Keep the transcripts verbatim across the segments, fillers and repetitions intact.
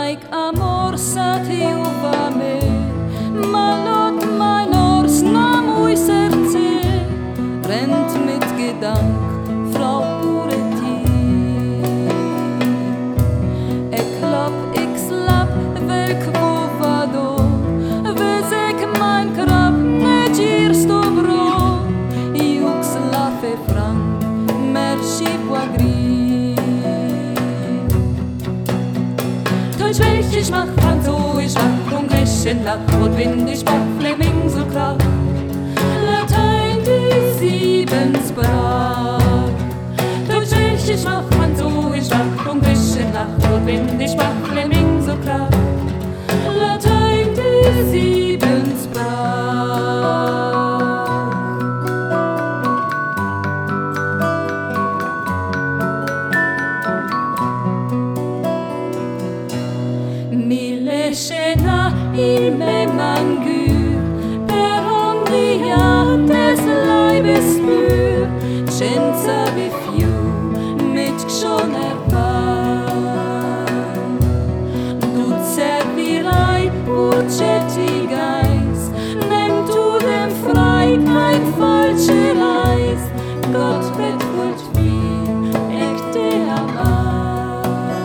like amor satiu va me, malot mein ors na mui serce, rennt mit Gedank, Frau Puretti. Ik klap, ik slap, welk wo vado, vezek mein krab, ne girs dobro, iux la fe franc, merci poagri. Deutsch welch ich mach, Französisch mach, und Griechen lach, Rotwindig mach, Fleming so krach, Latein die sieben sprach. Deutsch welch ich mach, Französisch mach, und Griechen lach, Rotwindig mach, Fleming so krach, Latein die sieben sprach. Mille scena il me mangur, per ondia des Leibes Mühe, senza vi più mit g'schoner Pan. Du servirai urcetti Geist, nimm du dem frei kein falsche Reis, Gott betreut viel, ich te amar.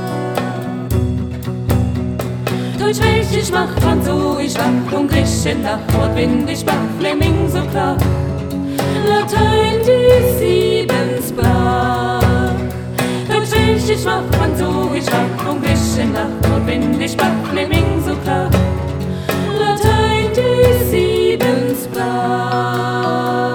Deutsch welch ich mach, Französisch mach, und Griechen lach, Rotwindig mach, Fleming so krach, Latein die sieben sprach. Deutsch welch ich mach, Französisch mach, und Griechen lach, Rotwindig mach, Fleming so krach, Latein die sieben sprach.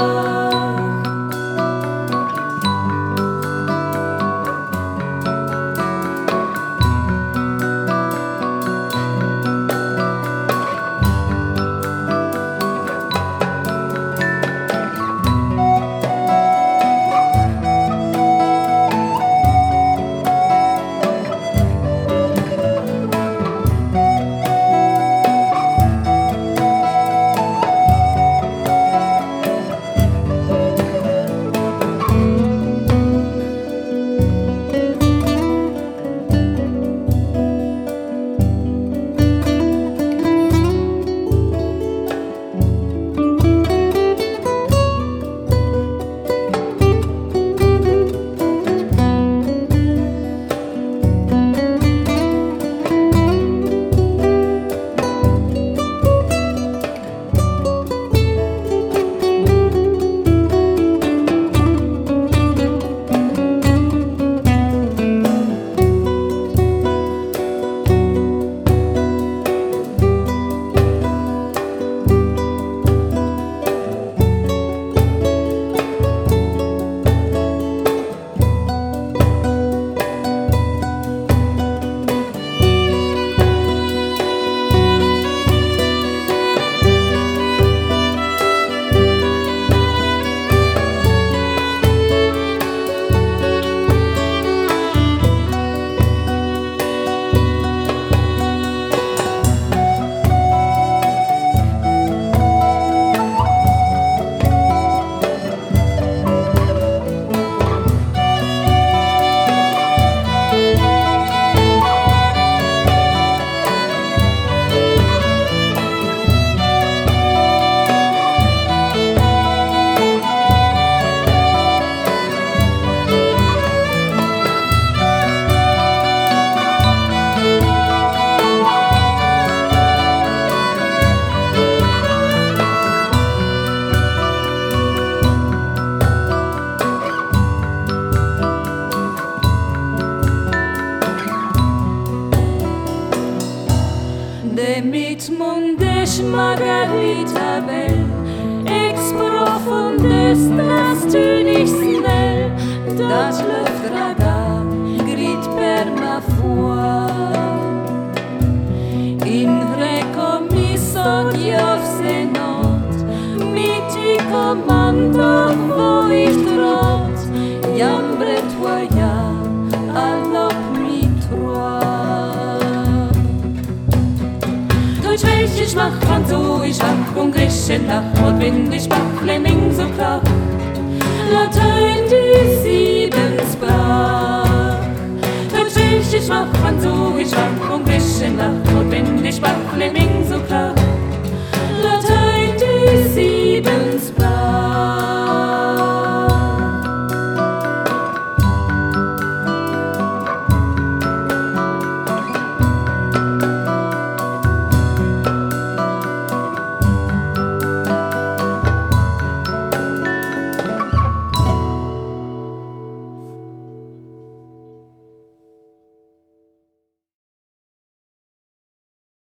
De mit mundes Margarita bell, ex profundes tras tu nicht schnell, das läuft raga, grit per ma foi. In recommisso Dios se not, miti comando wo ich trot, jambre toya, allop mi trois. Deutsch welch ich mach, Französisch mach, und Griechen lach, Rotwindig mach, Fleming so krach, Latein die sieben sprach. Deutsch welch ich mach, Französisch mach, und Griechen nach notwendig war Fleming